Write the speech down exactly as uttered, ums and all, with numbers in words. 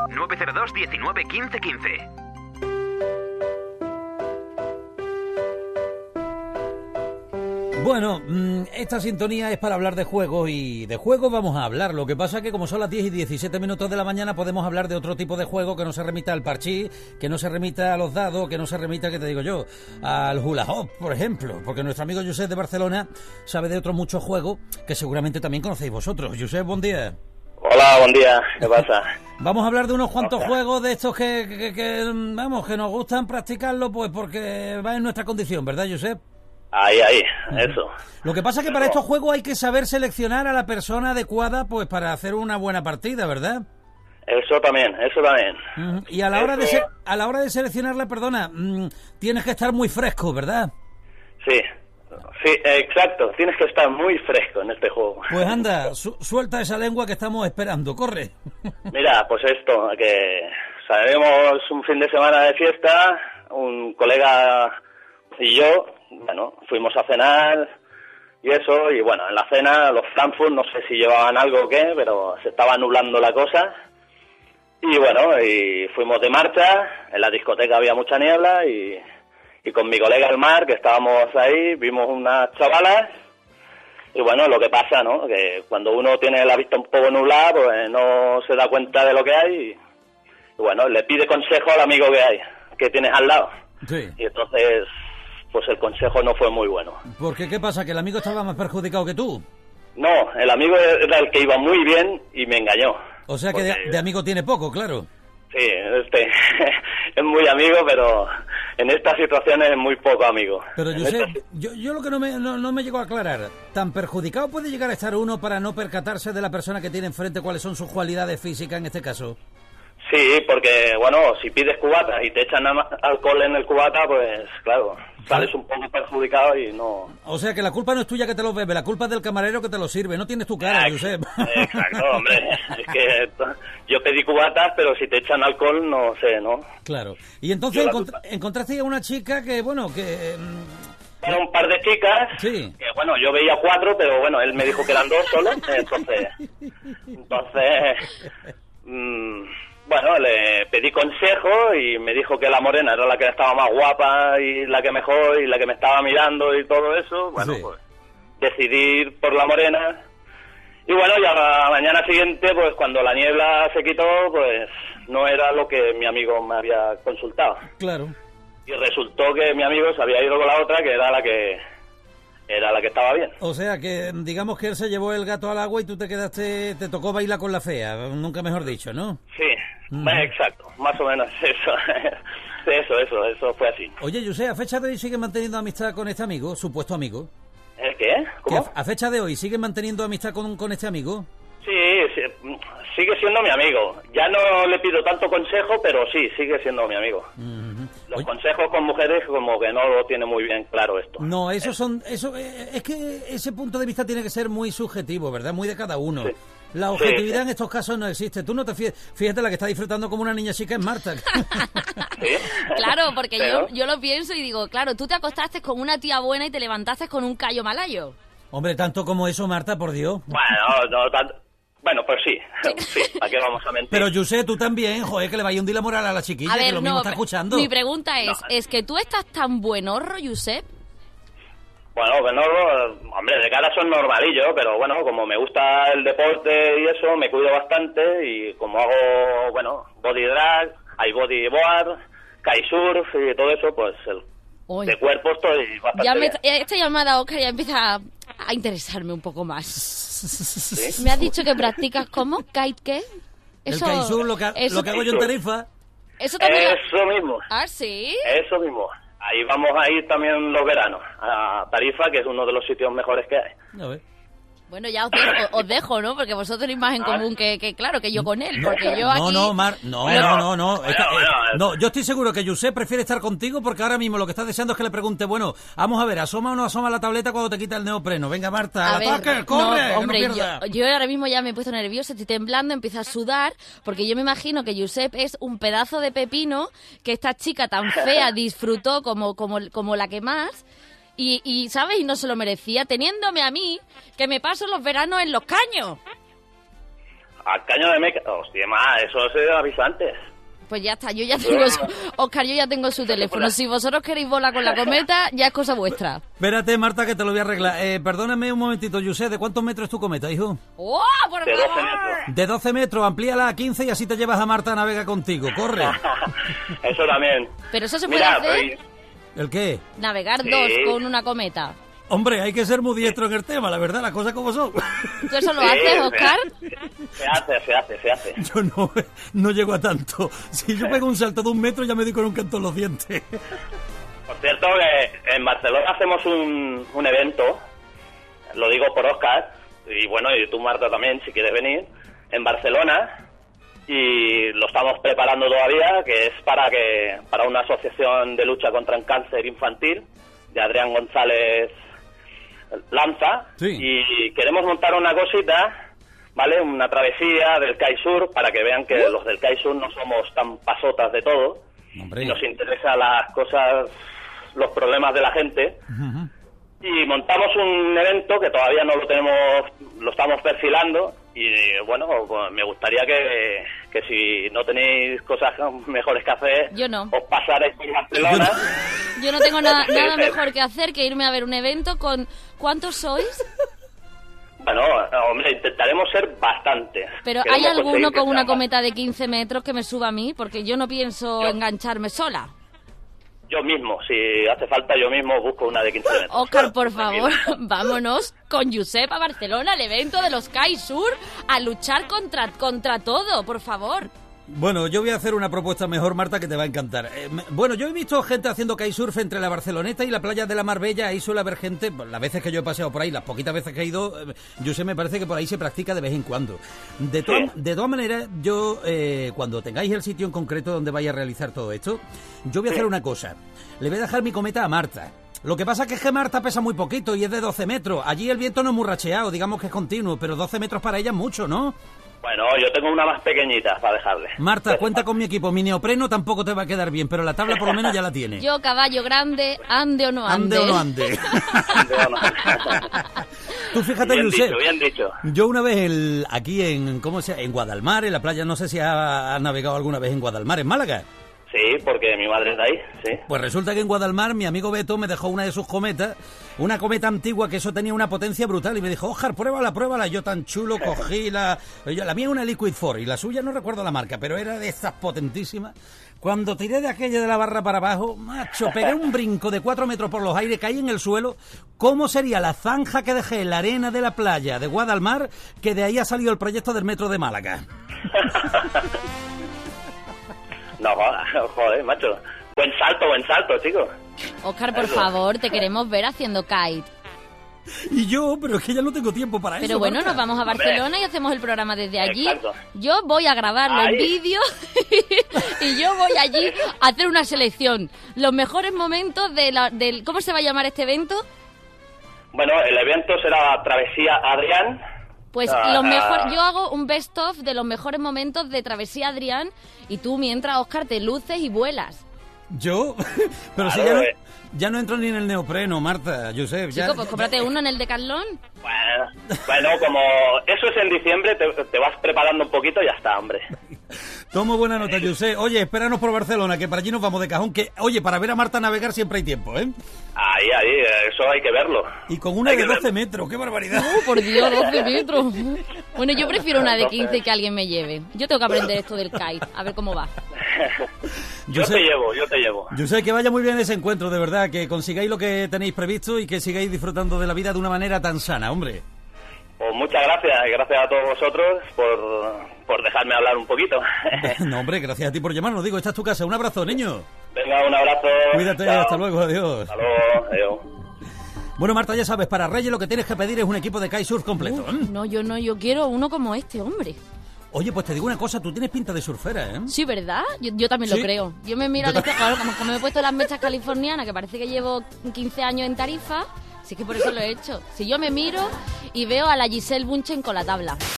nueve cero dos diecinueve quince quince. Bueno, esta sintonía es para hablar de juegos y de juegos vamos a hablar. Lo que pasa es que como son las diez y diecisiete minutos de la mañana podemos hablar de otro tipo de juego que no se remita al parchís, que no se remita a los dados, que no se remita, que te digo yo, al hula hoop, por ejemplo. Porque nuestro amigo Josep de Barcelona sabe de otros muchos juegos que seguramente también conocéis vosotros. Josep, buen día. Hola, buen día. ¿Qué pasa? Vamos a hablar de unos cuantos Hola. juegos de estos que, que, que, vamos, que nos gustan practicarlo pues porque va en nuestra condición, ¿verdad, Josep? Ahí, ahí, eso. Lo que pasa es que para estos juegos hay que saber seleccionar a la persona adecuada pues para hacer una buena partida, ¿verdad? Eso también, eso también. Uh-huh. Y a la hora eso... de a la hora de seleccionarla, perdona, mmm, tienes que estar muy fresco, ¿verdad? Sí, sí, exacto. Tienes que estar muy fresco en este juego. Pues anda, su- suelta esa lengua que estamos esperando, corre. Mira, pues esto, que salimos un fin de semana de fiesta, un colega y yo, bueno, fuimos a cenar y eso, y bueno, en la cena los Frankfurt, no sé si llevaban algo o qué, pero se estaba nublando la cosa. Y bueno, y fuimos de marcha, en la discoteca había mucha niebla y, y con mi colega el Mar, que estábamos ahí, vimos unas chavalas y bueno, lo que pasa, ¿no? Que cuando uno tiene la vista un poco nublada, pues no se da cuenta de lo que hay y, y bueno, le pide consejo al amigo que hay, que tienes al lado. Sí. Y entonces, pues el consejo no fue muy bueno. ¿Por qué? ¿Qué pasa? ¿Que el amigo estaba más perjudicado que tú? No, el amigo era el que iba muy bien y me engañó. O sea que porque... de, de amigo tiene poco, claro. Sí, este es muy amigo, pero en estas situaciones es muy poco amigo. Pero yo sé, estas... yo, yo lo que no me, no, no me llegó a aclarar, ¿tan perjudicado puede llegar a estar uno para no percatarse de la persona que tiene enfrente cuáles son sus cualidades físicas en este caso? Sí, porque, bueno, si pides cubata y te echan alcohol en el cubata, pues, claro, sales un poco perjudicado y no... O sea, que la culpa no es tuya que te lo bebe, la culpa es del camarero que te lo sirve, no tienes tu cara, Josep. Exacto, hombre, es que yo pedí cubatas, pero si te echan alcohol, no sé, ¿no? Claro, y entonces encont- encontraste a una chica que, bueno, que... Era un par de chicas, sí. Que bueno, yo veía cuatro, pero bueno, él me dijo que eran dos solo, entonces... Entonces... Mmm, Bueno, le pedí consejo y me dijo que la morena era la que estaba más guapa y la que mejor y la que me estaba mirando y todo eso. Bueno, sí. Pues decidí ir por la morena. Y bueno, ya la mañana siguiente, pues cuando la niebla se quitó, pues no era lo que mi amigo me había consultado. Claro. Y resultó que mi amigo se había ido con la otra, que era la que... era la que estaba bien. O sea, que digamos que él se llevó el gato al agua y tú te quedaste, te tocó bailar con la fea, nunca mejor dicho, ¿no? Sí, uh-huh. Exacto, más o menos eso, eso, eso, eso fue así. Oye, José, ¿a fecha de hoy sigue manteniendo amistad con este amigo, supuesto amigo? ¿El qué? ¿Cómo? ¿A, a fecha de hoy sigue manteniendo amistad con, con este amigo? Sí, sí, sigue siendo mi amigo. Ya no le pido tanto consejo, pero sí, sigue siendo mi amigo. Uh-huh. Los Oye. consejos con mujeres como que no lo tiene muy bien claro esto. No, eso son, eso es que ese punto de vista tiene que ser muy subjetivo, ¿verdad? Muy de cada uno. Sí. La objetividad sí, sí. en estos casos no existe. Tú no te fíjate, fíjate la que está disfrutando como una niña chica es Marta. ¿Sí? Claro, porque yo, yo lo pienso y digo, claro, tú te acostaste con una tía buena y te levantaste con un callo malayo. Hombre, tanto como eso, Marta, por Dios. Bueno, no tanto. Bueno, pues sí, sí, ¿a qué vamos a mentir? Pero, José, tú también, joder, que le vaya a hundir la moral a la chiquilla, a ver, que lo no, mismo está escuchando. Mi pregunta es, no. ¿es que tú estás tan buenorro, Josep? Bueno, bueno, hombre, de cara son normalillo, pero bueno, como me gusta el deporte y eso, me cuido bastante y como hago, bueno, body drag, hay body board, kitesurf y todo eso, pues el, de cuerpo estoy bastante ya me, bien. Esta llamada, Óscar, ya empieza a, a interesarme un poco más. ¿Sí? Me has dicho que practicas ¿cómo? ¿Kite qué? Eso, el kitesurf, lo que, eso, lo que hago yo en Tarifa. Eso, también eso lo... mismo. ¿Ah, sí? Eso mismo. Ahí vamos a ir también los veranos, a Tarifa, que es uno de los sitios mejores que hay. A ver. Bueno, ya os dejo, os dejo, ¿no? Porque vosotros tenéis más en común que, que, claro, que yo con él. Porque yo aquí... No, no, Mar... No, bueno, no, no, no. Bueno, es que, bueno, eh, no. Yo estoy seguro que Josep prefiere estar contigo porque ahora mismo lo que está deseando es que le pregunte, bueno, vamos a ver, ¿asoma o no asoma la tableta cuando te quita el neopreno? Venga, Marta, al ataque, corre, no, hombre, que no pierda. yo, yo ahora mismo ya me he puesto nerviosa, estoy temblando, empiezo a sudar, porque yo me imagino que Josep es un pedazo de pepino que esta chica tan fea disfrutó como, como, como la que más... Y, y, ¿sabes? Y no se lo merecía, teniéndome a mí, que me paso los veranos en los caños. Al caño de Meca... Hostia, ma, eso se avisa antes. Pues ya está, yo ya tengo su... Oscar, yo ya tengo su teléfono. Si vosotros queréis volar con la cometa, ya es cosa vuestra. Espérate, Marta, que te lo voy a arreglar. Eh, perdóname un momentito, José, ¿de cuántos metros es tu cometa, hijo? ¡Oh, por De favor! doce metros. De doce metros, amplíala a quince y así te llevas a Marta a Navega contigo. Corre. Eso también. Pero eso se puede Mira, hacer, pues, ¿El qué? navegar Sí. dos con una cometa. Hombre, hay que ser muy diestro en el tema, la verdad, las cosas como son. ¿Tú eso lo sí, haces, se Oscar? hace, Se hace, se hace, se hace. Yo no, no llego a tanto. Si yo pego un salto de un metro, ya me di con un canto en los dientes. Por cierto, que en Barcelona hacemos un, un evento, lo digo por Oscar, y bueno, y tú, Marta, también, si quieres venir, en Barcelona, y lo estamos preparando todavía, que es para que para una asociación de lucha contra el cáncer infantil, de Adrián González Lanza, Sí. y queremos montar una cosita, ¿vale? Una travesía del C A I Sur, para que vean que los del C A I Sur no somos tan pasotas de todo, Hombre. y nos interesan las cosas, los problemas de la gente. Ujú. Y montamos un evento que todavía no lo tenemos, lo estamos perfilando, y bueno, pues me gustaría que, que si no tenéis cosas mejores que hacer, Yo no. os pasaréis por Barcelona. Yo no tengo nada, nada mejor que hacer que irme a ver un evento con... ¿Cuántos sois? Bueno, hombre, intentaremos ser bastantes. Pero Queremos ¿hay alguno conseguir que con una sea más. cometa de quince metros que me suba a mí? Porque yo no pienso Yo. engancharme sola. Yo mismo, si hace falta, yo mismo busco una de quince metros. Oscar, por favor, vámonos con Josep a Barcelona, al evento de los C A I Sur, a luchar contra, contra todo, por favor. Bueno, yo voy a hacer una propuesta mejor, Marta, que te va a encantar. Eh, me- bueno, yo he visto gente haciendo kitesurf entre la Barceloneta y la playa de la Marbella. Ahí suele haber gente, pues, las veces que yo he paseado por ahí, las poquitas veces que he ido, eh, yo sé, me parece que por ahí se practica de vez en cuando. De, todas- Sí. de todas maneras, yo, eh, cuando tengáis el sitio en concreto donde vais a realizar todo esto, yo voy a hacer una cosa. Le voy a dejar mi cometa a Marta. Lo que pasa que es que Marta pesa muy poquito y es de doce metros. Allí el viento no es muy racheado, digamos que es continuo, pero doce metros para ella es mucho, ¿no? Bueno, yo tengo una más pequeñita para dejarle. Marta, cuenta con mi equipo. Mi neopreno tampoco te va a quedar bien, pero la tabla por lo menos ya la tiene. Yo, caballo grande, ande o no ande. Ande o no ande. Tú fíjate, Bien Josep. dicho, bien dicho. Yo una vez el, aquí en, ¿cómo se llama? En Guadalmar, en la playa, no sé si ha, ha navegado alguna vez en Guadalmar, en Málaga. Sí, porque mi madre está ahí, sí. Pues resulta que en Guadalmar mi amigo Beto me dejó una de sus cometas, una cometa antigua que eso tenía una potencia brutal y me dijo, Oscar, pruébala, pruébala. Yo tan chulo cogí la... yo- la mía es una Liquid Four y la suya no recuerdo la marca, pero era de estas potentísimas. Cuando tiré de aquella de la barra para abajo, macho, pegué un brinco de cuatro metros por los aires, caí en el suelo. ¿Cómo sería la zanja que dejé en la arena de la playa de Guadalmar, que de ahí ha salido el proyecto del metro de Málaga? No, joder, joder, macho. Buen salto, buen salto, chico. Oscar, por Eso. favor, te queremos ver haciendo kite. Y yo, pero es que ya no tengo tiempo para eso. Pero bueno, Marta. nos vamos a Barcelona y hacemos el programa desde allí. Exacto. Yo voy a grabarlo en Ahí. vídeo y yo voy allí a hacer una selección. Los mejores momentos de la, del... ¿Cómo se va a llamar este evento? Bueno, el evento será Travesía Adrián. Pues Ah, los mejor, ah. yo hago un best of de los mejores momentos de Travesía Adrián y tú mientras, Oscar, te luces y vuelas. ¿Yo? Pero si Claro, ya no, eh. ya no entro ni en el neopreno, Marta, Josep. Ya, Chico, pues cómprate uno en el Decathlon. Bueno, bueno, como eso es en diciembre, te, te vas preparando un poquito y ya está, hombre. Tomo buena nota, Josep. Oye, espéranos por Barcelona, que para allí nos vamos de cajón. Que, oye, para ver a Marta navegar siempre hay tiempo, ¿eh? Ahí, ahí, eso hay que verlo. Y con una Hay de que doce verlo. metros, qué barbaridad. Oh, por Dios, doce metros. Bueno, yo prefiero una de quince y que alguien me lleve. Yo tengo que aprender esto del kite, a ver cómo va. Yo Josep- te llevo, yo te llevo. Yo sé que vaya muy bien ese encuentro, de verdad, que consigáis lo que tenéis previsto y que sigáis disfrutando de la vida de una manera tan sana, hombre. Pues muchas gracias, y gracias a todos vosotros por, por dejarme hablar un poquito. No, hombre, gracias a ti por llamarnos. Digo, esta es tu casa. Un abrazo, niño. Venga, un abrazo. Cuídate, Chao. hasta luego, adiós. Hasta luego, adiós. Bueno, Marta, ya sabes, para Reyes lo que tienes que pedir es un equipo de kitesurf completo. ¿eh? No, yo no, yo quiero uno como este, hombre. Oye, pues te digo una cosa, tú tienes pinta de surfera, ¿eh? Sí, ¿verdad? Yo, yo también ¿Sí? lo creo. Yo me miro Yo al ta- espejo, claro, como, como me he puesto las mechas californianas, que parece que llevo quince años en Tarifa, sí que por eso lo he hecho. Si yo me miro y veo a la Giselle Bunchen con la tabla.